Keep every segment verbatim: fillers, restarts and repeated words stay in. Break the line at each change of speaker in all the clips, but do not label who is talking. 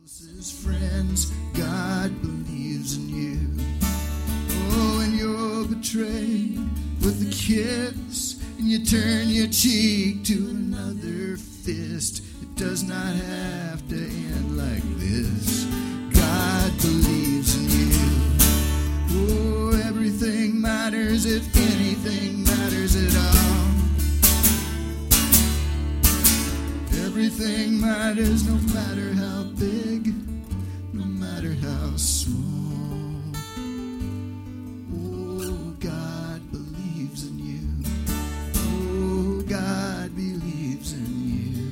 Closest friends, God believes in you. Oh, when you're betrayed with a kiss and you turn your cheek to another fist, it does not have to end like this. God believes in you. Oh, everything matters if anything matters at all. Everything matters no matter how big, no matter how small. Oh, God believes in you. Oh, God believes in you.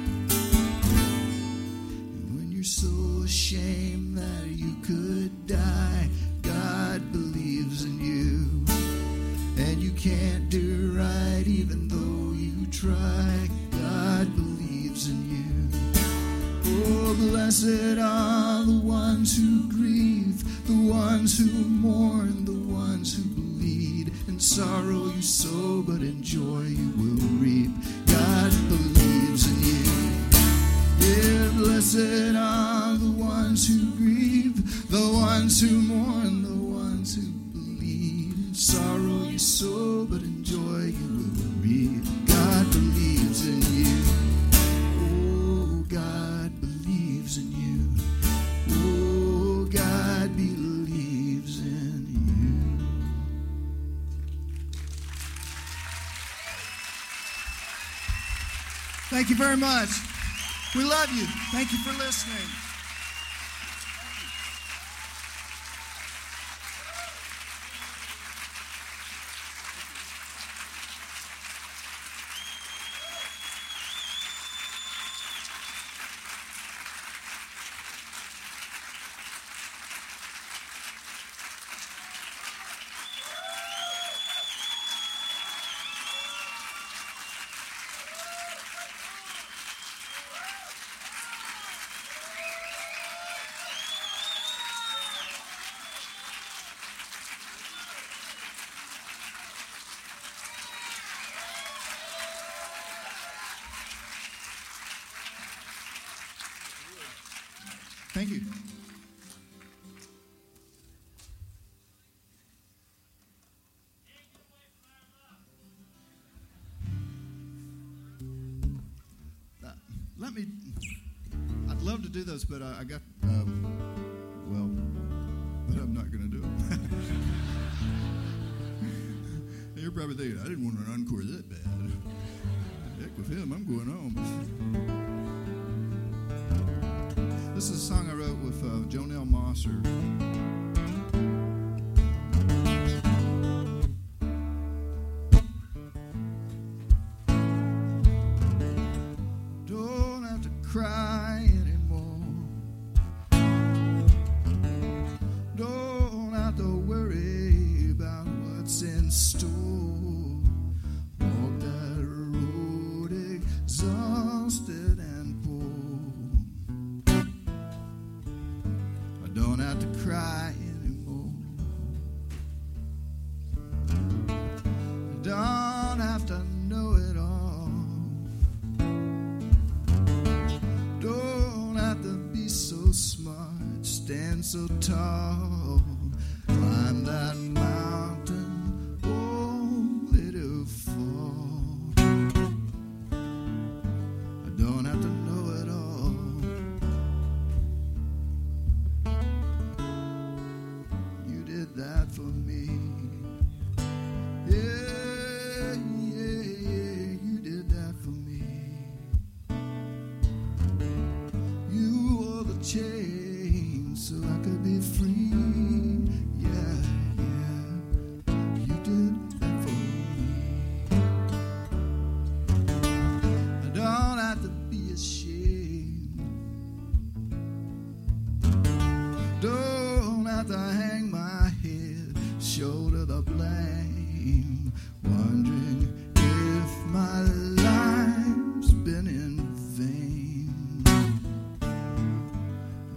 And when you're so ashamed that you could die, God believes in you. And you can't do right even though you try, God believes in you. Oh, blessed are the ones who grieve, the ones who mourn, the ones who bleed. In sorrow you sow, but in joy you will reap. God believes in you. Yeah, blessed are the ones who grieve, the ones who mourn, the ones who bleed. In sorrow you sow, but in joy you will reap. God believes in you. Oh, God believes in you. Oh, God believes in you. Thank you very much. We love you. Thank you for listening. Thank you. Uh, let me, I'd love to do those, but I, I got, um, well, but I'm not going to do it. You're probably thinking, I didn't want an encore that bad. Heck with him, I'm going home. This is a song I wrote with uh, Jonelle Mosser. Don't have to cry anymore. Don't have to worry about what's in store. Walk that road exhausted and poor. Don't have to cry anymore. Don't have to know it all. Don't have to be so smart, stand so tall, climb that mountain only to fall. I don't have to know it all. That for me. Yeah, yeah, yeah, you did that for me. You wore the chain so I could be free. Yeah, yeah, you did that for me. I don't have to be ashamed. Don't have to hang my shoulder the blame, wondering if my life's been in vain.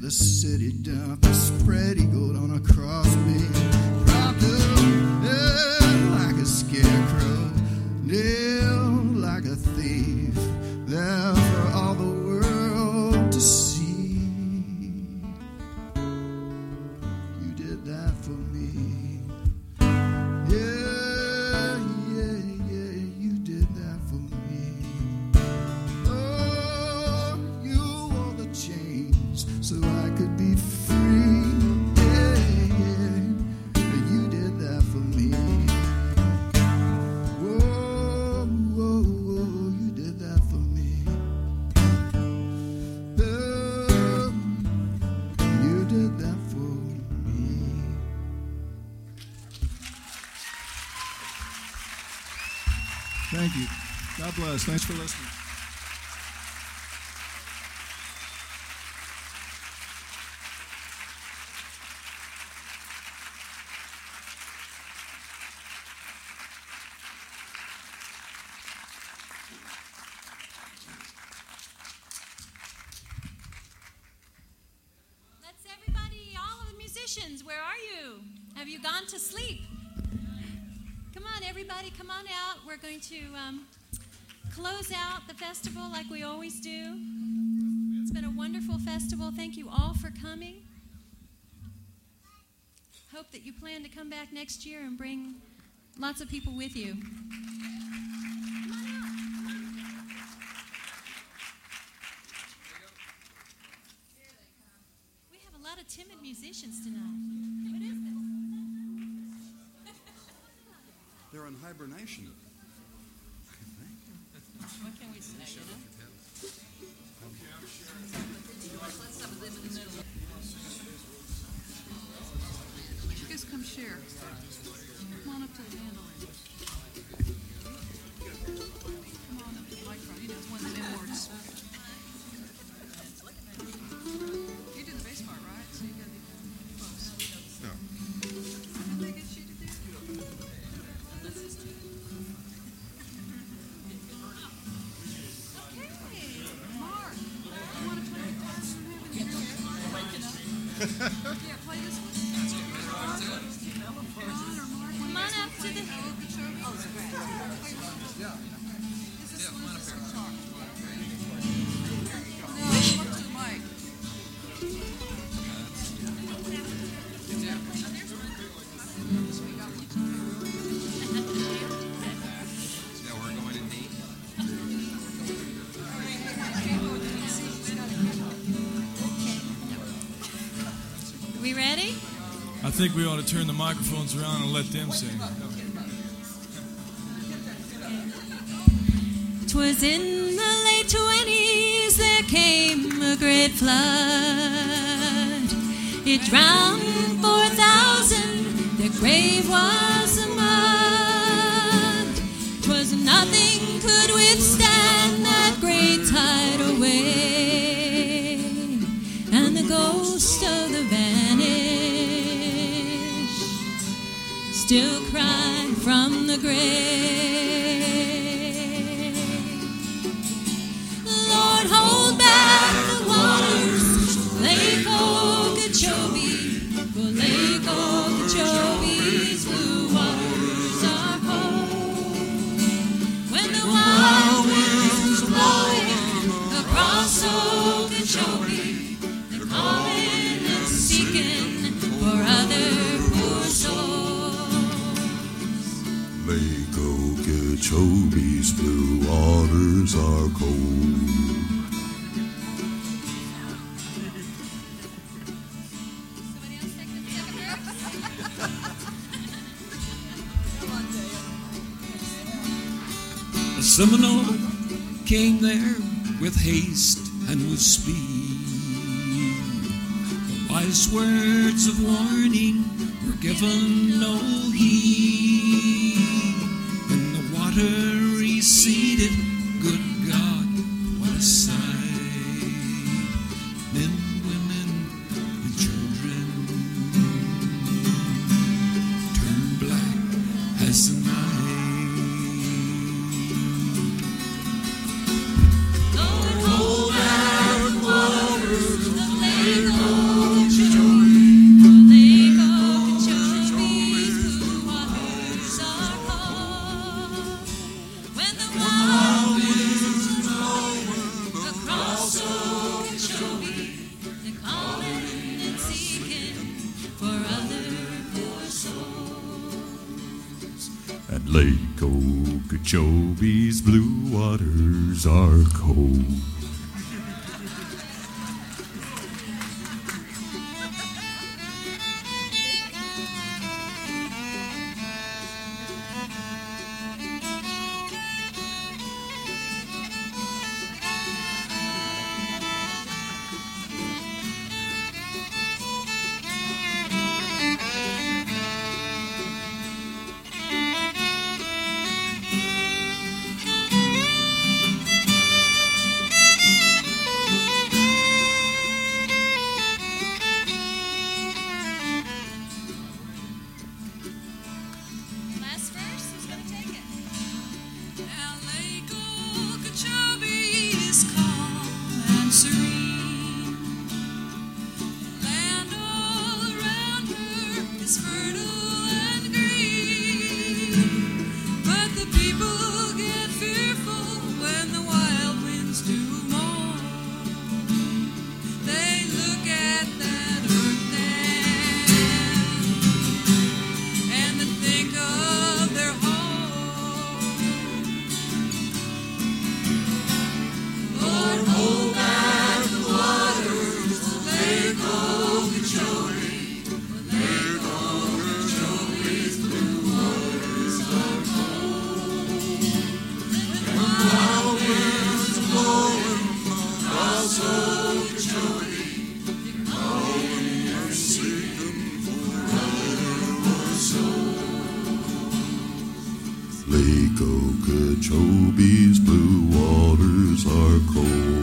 the city dump, spread eagled on a crossbeam, propped up yeah, like a scarecrow, nailed like a thief, there for all the world to see. You did that for me. Yeah, yeah, yeah, you did that for me. Oh, you wore the chains so I could be free. Yeah, yeah, you did that for me. Whoa, whoa, whoa, you did that for me. Oh, you did that for me.
Thank you. God bless. Thanks for listening.
Let's everybody, all of the musicians, where are you? Have you gone to sleep? Come on, everybody, come on out. We're going to um, close out the festival like we always do. It's been a wonderful festival. Thank you all for coming. Hope that you plan to come back next year and bring lots of people with you. Come on out. We have a lot of timid musicians tonight. What is this?
They're in hibernation.
What can we say, you know?
You guys come share. Come on up to the mandolin. Come on up to the microphone. You know, it's one of the memoirs. You did the bass part, right? So you got to be close.
No.
Did they get you to do? Yeah, play this one. Ron or Mark,
Come on up to the...
Is this one that's talk? No, look to the mic.
Yeah, we're going in deep.
We ready?
I think we ought to turn the microphones around and let them sing.
'Twas in the late twenties there came a great flood. It drowned four thousand, their grave was a mud. 'Twas nothing could withstand that great tidal wave, and the ghost of the vanished still cried from the grave. Lord, hold back the waters, Lake Okeechobee, for Lake Okeechobee's blue waters are cold. When the wild winds are blowing across Okeechobee, they're calling and seeking for other poor souls.
Lake Okeechobee's blue waters are cold.
Somebody else take the second verse?
A Seminole came there with haste and with speed. The wise words of warning were given no heed. When the water receded, good God, what a sight! Men, women, and children turned black as the night.
Lord, hold back the waters of Lake
Lake Okeechobee's blue waters are cold.
Last verse, who's going to take it?
Now Lake Okeechobee is calm and serene. Land all around her is fertile and green. But the people get fearful when the wild winds do moan. They look at that earth then, and they think of their home. Lord, hold back the waters of Lake Okeechobee. Lake Okeechobee's blue waters are cold. And wild winds are blowing across Okeechobee, calling and seeking for other souls.
Lake Okeechobee's blue waters are cold.